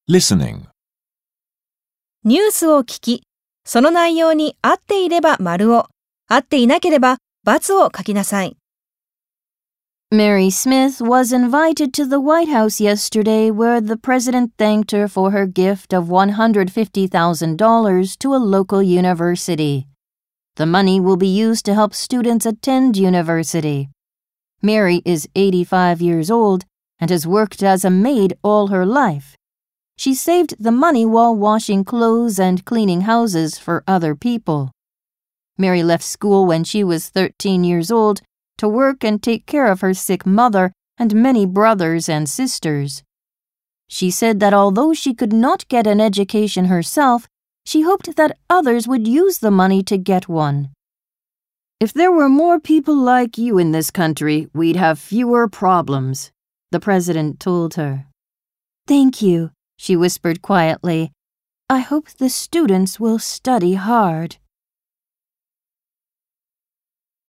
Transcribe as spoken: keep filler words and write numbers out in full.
Listening. ニュースを聞き、その内容に合っていれば丸を、合っていなければ×を書きなさい。 Mary Smith was invited to the White House yesterday where the president thanked her for her gift of one hundred fifty thousand dollars to a local university. The money will be used to help students attend university. Mary is eighty-five years old and has worked as a maid all her life. She saved the money while washing clothes and cleaning houses for other people. Mary left school when she was thirteen years old to work and take care of her sick mother and many brothers and sisters. She said that although she could not get an education herself, she hoped that others would use the money to get one. "If there were more people like you in this country, we'd have fewer problems," the president told her. "Thank you," she whispered quietly. "I hope the students will study hard."